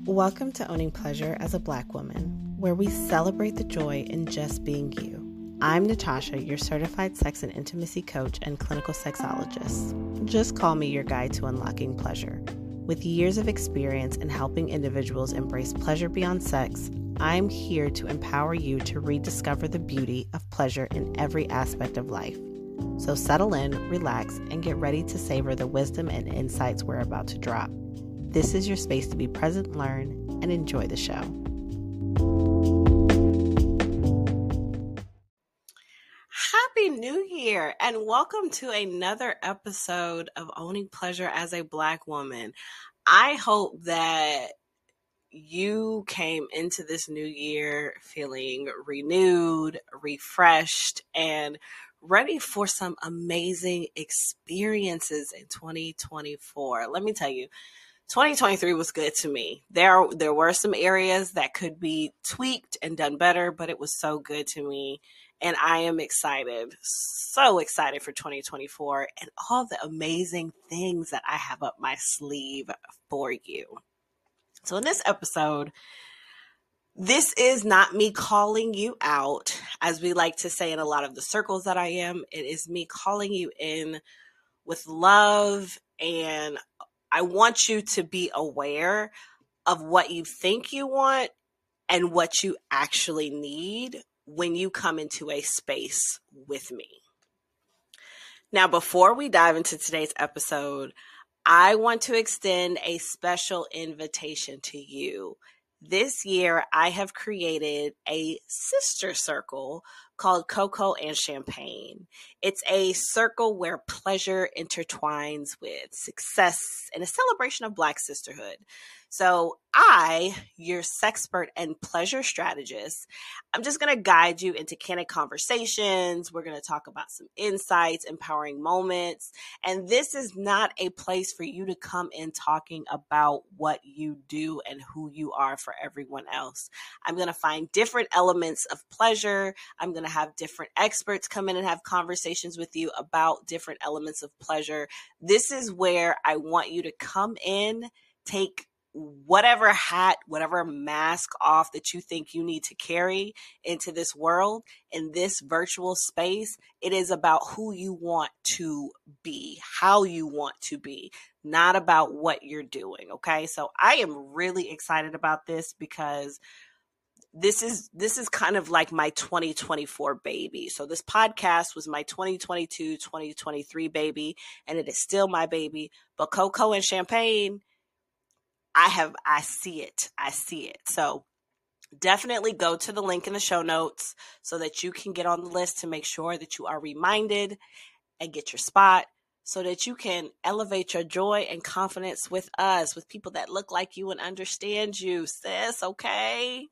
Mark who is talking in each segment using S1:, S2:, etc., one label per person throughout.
S1: Welcome to Owning Pleasure as a Black Woman, where we celebrate the joy in just being you. I'm Natasha, your certified sex and intimacy coach and clinical sexologist. Just call me your guide to unlocking pleasure. With years of experience in helping individuals embrace pleasure beyond sex, I'm here to empower you to rediscover the beauty of pleasure in every aspect of life. So settle in, relax, and get ready to savor the wisdom and insights we're about to drop. This is your space to be present, learn, and enjoy the show. Happy New Year, and welcome to another episode of Owning Pleasure as a Black Woman. I hope that you came into this new year feeling renewed, refreshed, and ready for some amazing experiences in 2024. Let me tell you, 2023 was good to me. There were some areas that could be tweaked and done better, but it was so good to me. And I am excited, so excited for 2024 and all the amazing things that I have up my sleeve for you. So in this episode, this is not me calling you out, as we like to say in a lot of the circles that I am. It is me calling you in with love, and I want you to be aware of what you think you want and what you actually need when you come into a space with me. Now, before we dive into today's episode, I want to extend a special invitation to you. This year, I have created a sister circle called Cocoa and Champagne. It's a circle where pleasure intertwines with success and a celebration of Black sisterhood. So I, your sexpert and pleasure strategist, I'm just going to guide you into candid conversations. We're going to talk about some insights, empowering moments. And this is not a place for you to come in talking about what you do and who you are for everyone else. I'm going to find different elements of pleasure. I'm going to have different experts come in and have conversations with you about different elements of pleasure. This is where I want you to come in, take whatever hat, whatever mask off that you think you need to carry into this world, in this virtual space. It is about who you want to be, how you want to be, not about what you're doing. Okay. So I am really excited about this because this is kind of like my 2024 baby. So this podcast was my 2022, 2023 baby, and it is still my baby. But Cocoa and Champagne, I see it. So definitely go to the link in the show notes so that you can get on the list to make sure that you are reminded and get your spot so that you can elevate your joy and confidence with us, with people that look like you and understand you, sis, okay?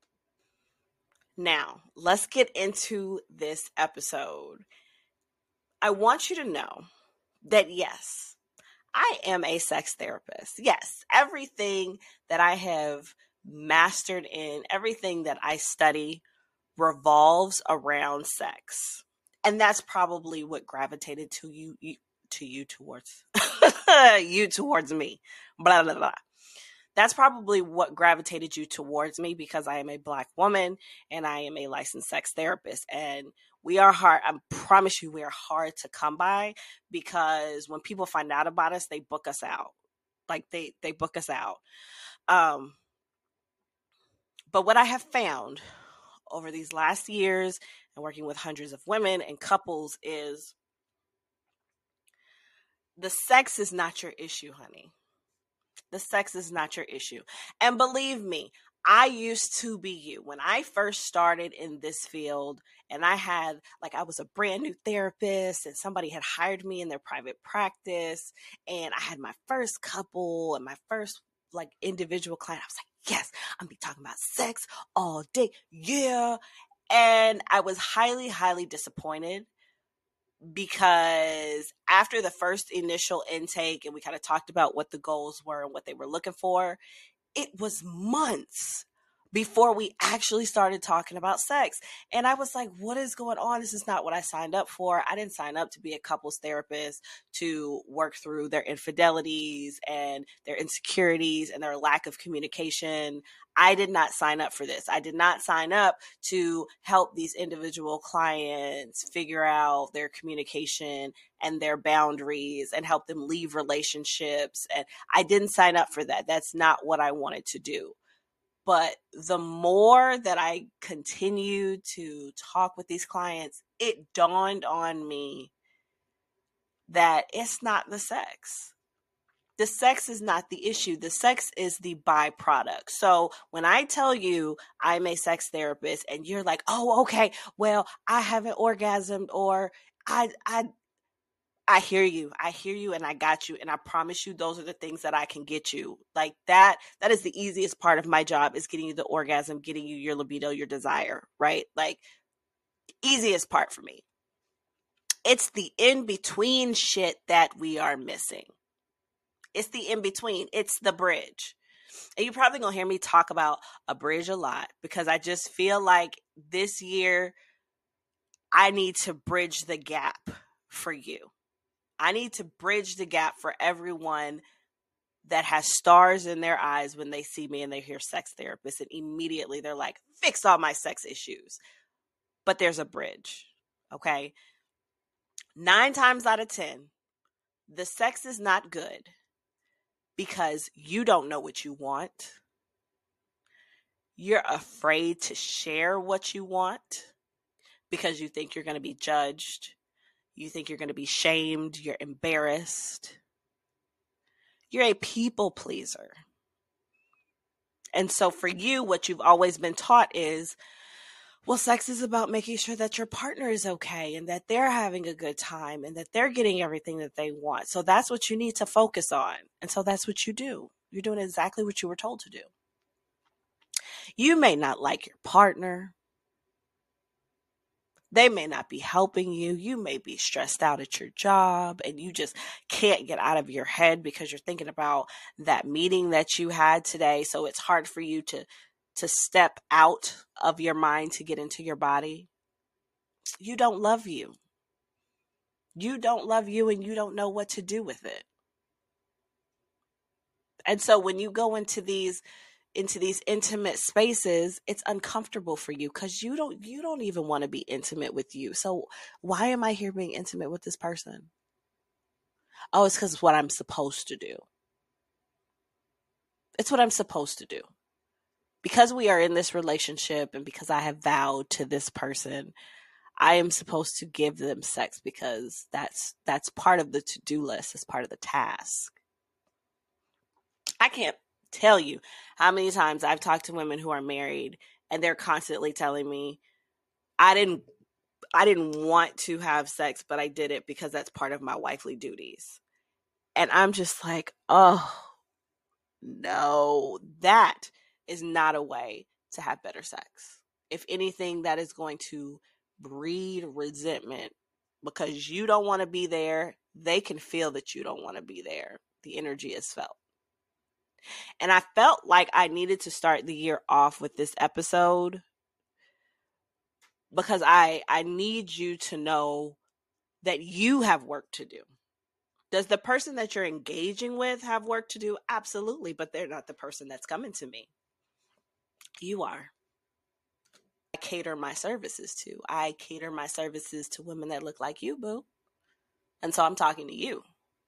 S1: Now, let's get into this episode. I want you to know that yes, I am a sex therapist. Yes, everything that I have mastered in, everything that I study revolves around sex. And that's probably what gravitated to you towards you towards me. Blah, blah, blah. That's probably what gravitated you towards me because I am a Black woman and I am a licensed sex therapist. And we are hard. I promise you, we are hard to come by because when people find out about us, they book us out. Like they book us out. But what I have found over these last years and working with hundreds of women and couples is the sex is not your issue, honey. The sex is not your issue. And believe me, I used to be you. When I first started in this field and I was a brand new therapist and somebody had hired me in their private practice and I had my first couple and my first individual client, I was like, yes, I'm gonna be talking about sex all day. Yeah. And I was highly, highly disappointed because after the first initial intake and we kind of talked about what the goals were and what they were looking for, it was months before we actually started talking about sex. And I was like, what is going on? This is not what I signed up for. I didn't sign up to be a couples therapist to work through their infidelities and their insecurities and their lack of communication. I did not sign up for this. I did not sign up to help these individual clients figure out their communication and their boundaries and help them leave relationships. And I didn't sign up for that. That's not what I wanted to do. But the more that I continued to talk with these clients, it dawned on me that it's not the sex. The sex is not the issue. The sex is the byproduct. So when I tell you I'm a sex therapist and you're like, oh, okay, well, I haven't orgasmed, or I hear you. I hear you and I got you. And I promise you those are the things that I can get you. Like that is the easiest part of my job, is getting you the orgasm, getting you your libido, your desire, right? Like, easiest part for me. It's the in between shit that we are missing. It's the in between. It's the bridge. And you're probably going to hear me talk about a bridge a lot, because I just feel like this year I need to bridge the gap for you. I need to bridge the gap for everyone that has stars in their eyes when they see me and they hear sex therapist, and immediately they're like, fix all my sex issues. But there's a bridge, okay? 9 times out of 10, the sex is not good because you don't know what you want. You're afraid to share what you want because you think you're going to be judged. You think you're going to be shamed. You're embarrassed. You're a people pleaser. And so for you, what you've always been taught is, well, sex is about making sure that your partner is okay and that they're having a good time and that they're getting everything that they want. So that's what you need to focus on. And so that's what you do. You're doing exactly what you were told to do. You may not like your partner. They may not be helping you. You may be stressed out at your job and you just can't get out of your head because you're thinking about that meeting that you had today. So it's hard for you to step out of your mind to get into your body. You don't love you. You don't love you and you don't know what to do with it. And so when you go into these intimate spaces, it's uncomfortable for you because you don't even want to be intimate with you. So why am I here being intimate with this person? Oh, it's because it's what I'm supposed to do. It's what I'm supposed to do. Because we are in this relationship and because I have vowed to this person, I am supposed to give them sex because that's part of the to-do list. It's part of the task. I can't tell you how many times I've talked to women who are married and they're constantly telling me, I didn't want to have sex, but I did it because that's part of my wifely duties. And I'm just like, oh, no, that is not a way to have better sex. If anything, that is going to breed resentment because you don't want to be there. They can feel that you don't want to be there. The energy is felt. And I felt like I needed to start the year off with this episode because I need you to know that you have work to do. Does the person that you're engaging with have work to do? Absolutely, but they're not the person that's coming to me. You are. I cater my services to. I cater my services to women that look like you, boo. And so I'm talking to you.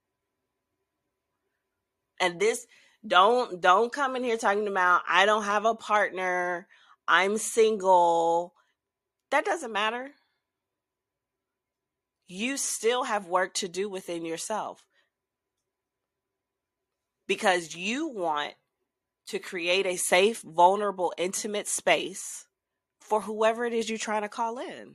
S1: And this, don't come in here talking about, I don't have a partner, I'm single. That doesn't matter. You still have work to do within yourself because you want to create a safe, vulnerable, intimate space for whoever it is you're trying to call in.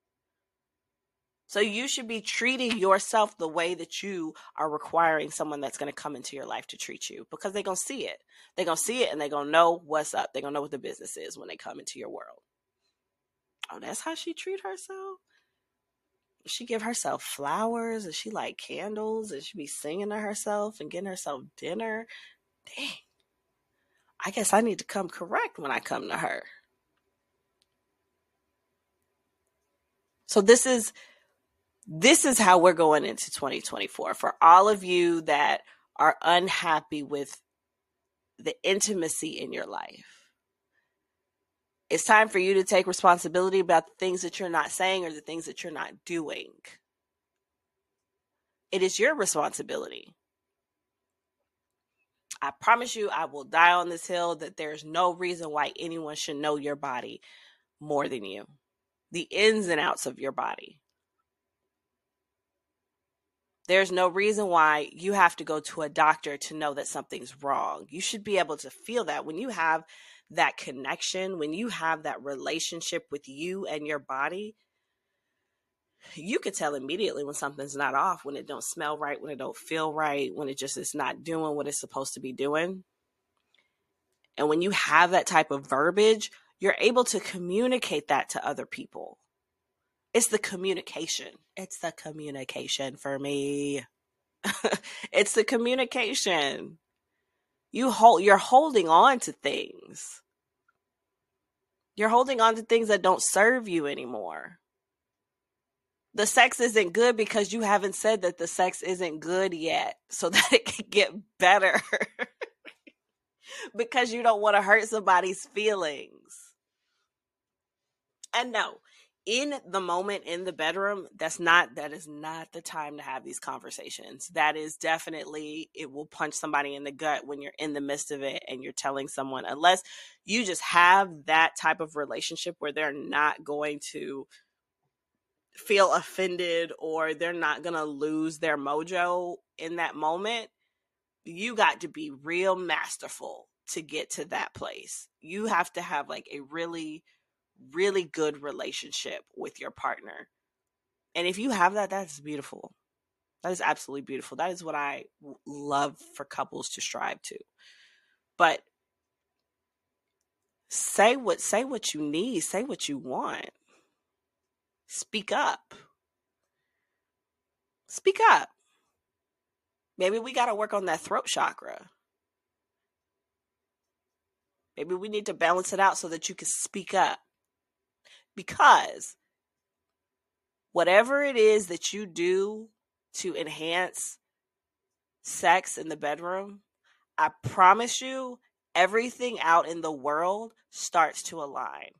S1: So you should be treating yourself the way that you are requiring someone that's going to come into your life to treat you, because they're going to see it. They're going to see it and they're going to know what's up. They're going to know what the business is when they come into your world. Oh, that's how she treat herself? She give herself flowers and she light candles and she be singing to herself and getting herself dinner. Dang. I guess I need to come correct when I come to her. So this is how we're going into 2024. For all of you that are unhappy with the intimacy in your life, it's time for you to take responsibility about the things that you're not saying or the things that you're not doing. It is your responsibility. I promise you, I will die on this hill that there's no reason why anyone should know your body more than you. The ins and outs of your body. There's no reason why you have to go to a doctor to know that something's wrong. You should be able to feel that when you have that connection, when you have that relationship with you and your body, you could tell immediately when something's not off, when it don't smell right, when it don't feel right, when it just is not doing what it's supposed to be doing. And when you have that type of verbiage, you're able to communicate that to other people. It's the communication. It's the communication for me. It's the communication. You're holding on to things. You're holding on to things that don't serve you anymore. The sex isn't good because you haven't said that the sex isn't good yet so that it can get better. Because you don't want to hurt somebody's feelings. And no, in the moment in the bedroom, that is not the time to have these conversations. That is definitely, it will punch somebody in the gut when you're in the midst of it and you're telling someone, unless you just have that type of relationship where they're not going to feel offended or they're not going to lose their mojo in that moment. You got to be real masterful to get to that place. You have to have like a really, really good relationship with your partner. And if you have that, that's beautiful. That is absolutely beautiful. That is what I love for couples to strive to. But say what you need, say what you want. Speak up. Speak up. Maybe we got to work on that throat chakra. Maybe we need to balance it out so that you can speak up. Because whatever it is that you do to enhance sex in the bedroom, I promise you, everything out in the world starts to align.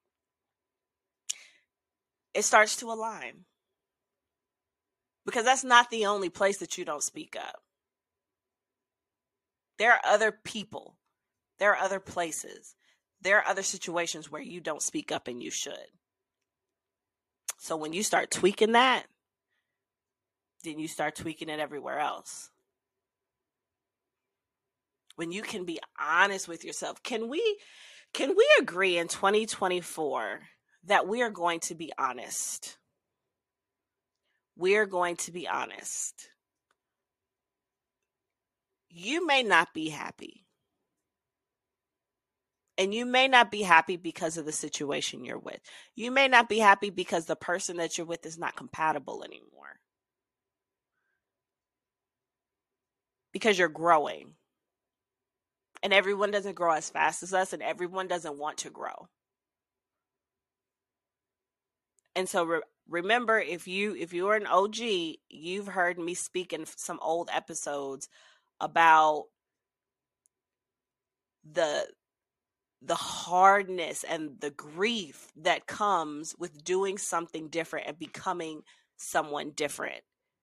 S1: It starts to align. Because that's not the only place that you don't speak up. There are other people. There are other places. There are other situations where you don't speak up and you should. So when you start tweaking that, then you start tweaking it everywhere else. When you can be honest with yourself, can we agree in 2024 that we are going to be honest? We're going to be honest. You may not be happy. And you may not be happy because of the situation you're with. You may not be happy because the person that you're with is not compatible anymore. Because you're growing. And everyone doesn't grow as fast as us, and everyone doesn't want to grow. And so remember, if you're an OG, you've heard me speak in some old episodes about the hardness and the grief that comes with doing something different and becoming someone different.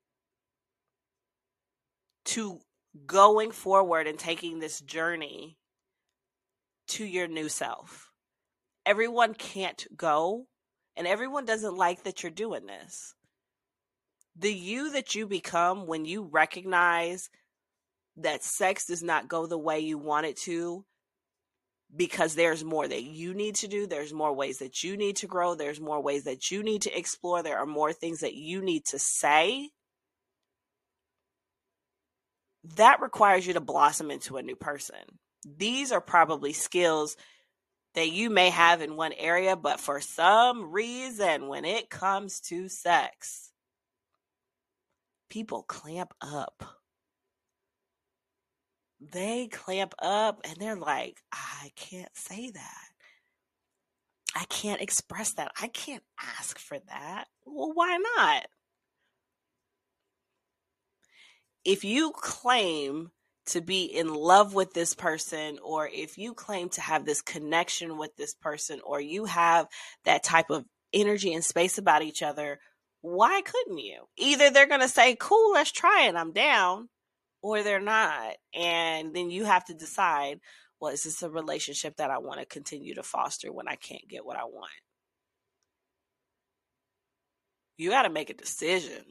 S1: To going forward and taking this journey to your new self. Everyone can't go, and everyone doesn't like that you're doing this. The you that you become when you recognize that sex does not go the way you want it to, because there's more that you need to do. There's more ways that you need to grow. There's more ways that you need to explore. There are more things that you need to say. That requires you to blossom into a new person. These are probably skills that you may have in one area, but for some reason, when it comes to sex, people clamp up. they clamp up and they're like, I can't say that. I can't express that. I can't ask for that. Well, why not? If you claim to be in love with this person, or if you claim to have this connection with this person, or you have that type of energy and space about each other, why couldn't you? Either they're going to say, cool, let's try it, I'm down, or they're not. And then you have to decide, well, is this a relationship that I want to continue to foster when I can't get what I want? You got to make a decision.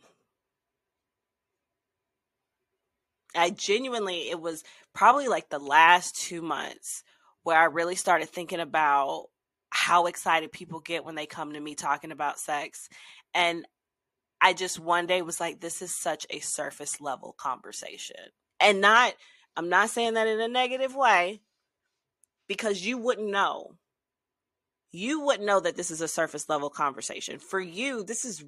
S1: It was probably like the last 2 months where I really started thinking about how excited people get when they come to me talking about sex. And I just one day was like, this is such a surface level conversation. And I'm not saying that in a negative way, because you wouldn't know. You wouldn't know that this is a surface level conversation. For you, this is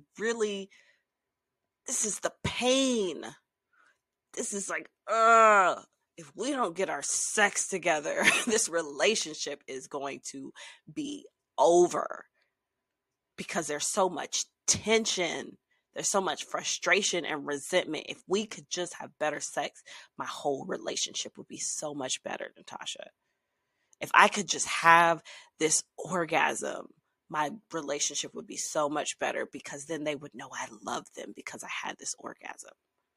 S1: the pain. This is like, if we don't get our sex together, this relationship is going to be over, because there's so much tension. There's so much frustration and resentment. If we could just have better sex, my whole relationship would be so much better, Natasha. If I could just have this orgasm, my relationship would be so much better, because then they would know I love them because I had this orgasm.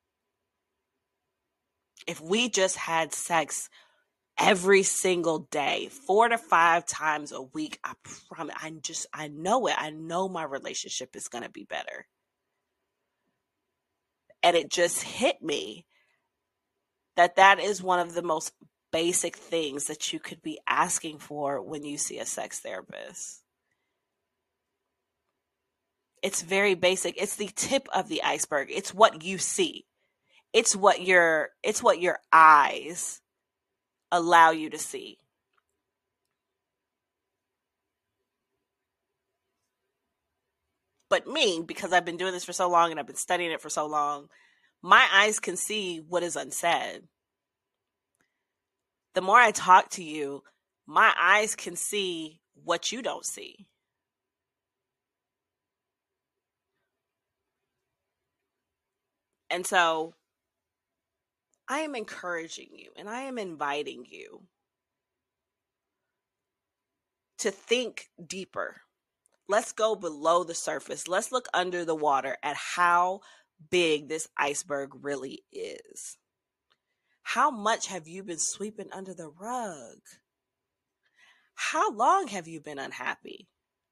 S1: If we just had sex every single day, 4 to 5 times a week, I promise, I know it. I know my relationship is going to be better. And it just hit me that is one of the most basic things that you could be asking for when you see a sex therapist. It's very basic. It's the tip of the iceberg. It's what you see. It's what your eyes allow you to see. But me, because I've been doing this for so long and I've been studying it for so long, my eyes can see what is unsaid. The more I talk to you, my eyes can see what you don't see. And so I am encouraging you and I am inviting you to think deeper. Let's go below the surface. Let's look under the water at how big this iceberg really is. How much have you been sweeping under the rug? How long have you been unhappy?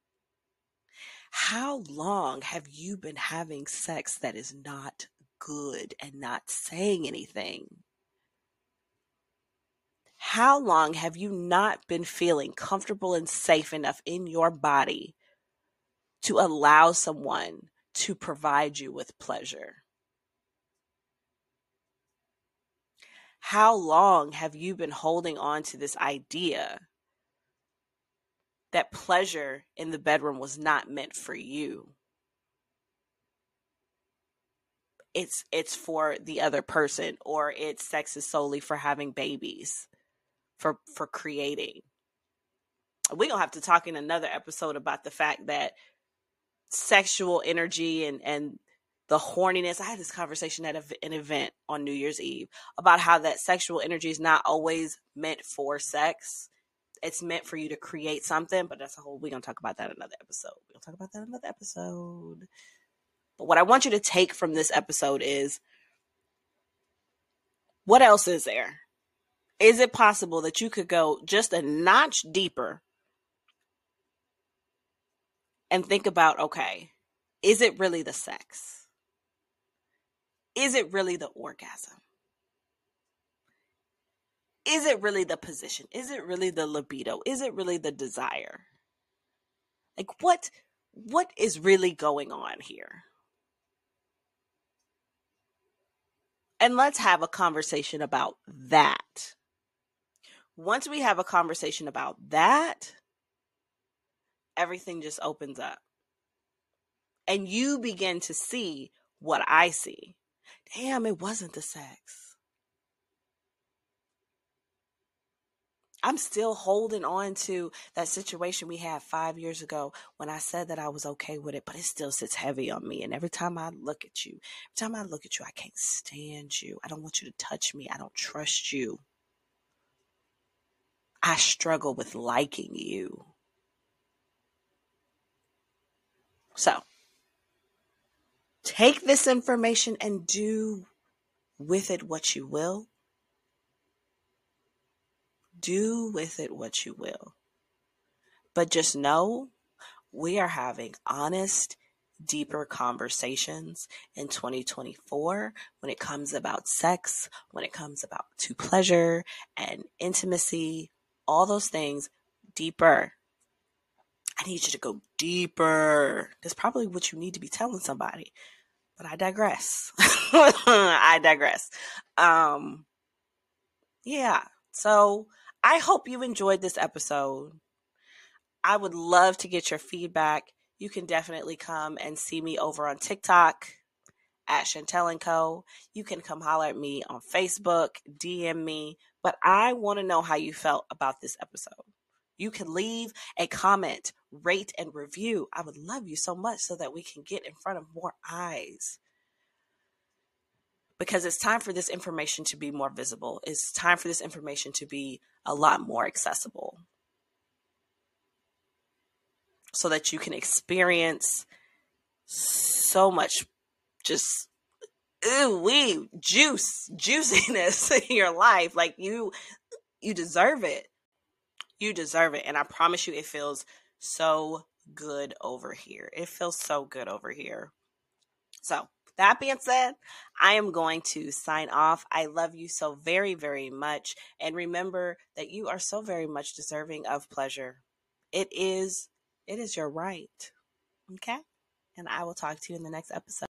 S1: How long have you been having sex that is not good and not saying anything? How long have you not been feeling comfortable and safe enough in your body to allow someone to provide you with pleasure? How long have you been holding on to this idea that pleasure in the bedroom was not meant for you? It's for the other person, or it's sex is solely for having babies, for creating. We're going to have to talk in another episode about the fact that sexual energy and the horniness. I had this conversation at an event on New Year's Eve about how that sexual energy is not always meant for sex. It's meant for you to create something, but we're going to talk about that in another episode. But what I want you to take from this episode is, what else is there? Is it possible that you could go just a notch deeper and think about, okay, is it really the sex? Is it really the orgasm? Is it really the position? Is it really the libido? Is it really the desire? Like, what is really going on here? And let's have a conversation about that. Once we have a conversation about that, everything just opens up. And you begin to see what I see. Damn, it wasn't the sex. I'm still holding on to that situation we had 5 years ago when I said that I was okay with it, but it still sits heavy on me. And every time I look at you, I can't stand you. I don't want you to touch me. I don't trust you. I struggle with liking you. So, take this information and do with it what you will. Do with it what you will. But just know we are having honest, deeper conversations in 2024 when it comes about sex, when it comes about to pleasure and intimacy, all those things deeper. I need you to go deeper. That's probably what you need to be telling somebody. But I digress. I digress. Yeah. So I hope you enjoyed this episode. I would love to get your feedback. You can definitely come and see me over on TikTok at Chantel & Co. You can come holler at me on Facebook, DM me. But I want to know how you felt about this episode. You can leave a comment, rate, and review. I would love you so much so that we can get in front of more eyes. Because it's time for this information to be more visible. It's time for this information to be a lot more accessible. So that you can so much just juiciness in your life. Like you deserve it. You deserve it. And I promise you, it feels so good over here. It feels so good over here. So that being said, I am going to sign off. I love you so very, very much. And remember that you are so very much deserving of pleasure. It is your right. Okay? And I will talk to you in the next episode.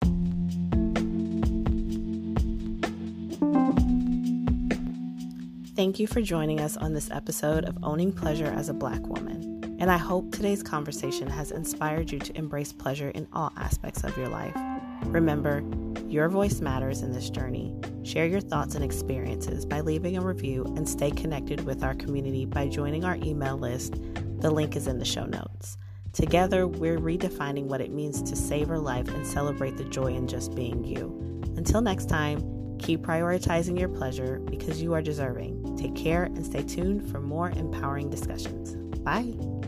S1: Thank you for joining us on this episode of Owning Pleasure as a Black Woman. And I hope today's conversation has inspired you to embrace pleasure in all aspects of your life. Remember, your voice matters in this journey. Share your thoughts and experiences by leaving a review and stay connected with our community by joining our email list. The link is in the show notes. Together, we're redefining what it means to savor life and celebrate the joy in just being you. Until next time, keep prioritizing your pleasure because you are deserving. Take care and stay tuned for more empowering discussions. Bye.